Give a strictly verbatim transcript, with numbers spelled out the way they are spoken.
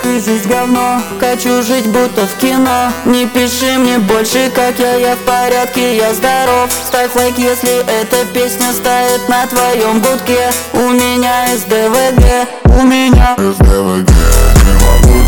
и здесь говно. Хочу жить будто в кино. Не пиши мне больше, как я, я в порядке, я здоров. Ставь лайк, если эта песня стоит на твоем гудке. У меня эс дэ вэ гэ, у меня эс дэ вэ гэ. Не могу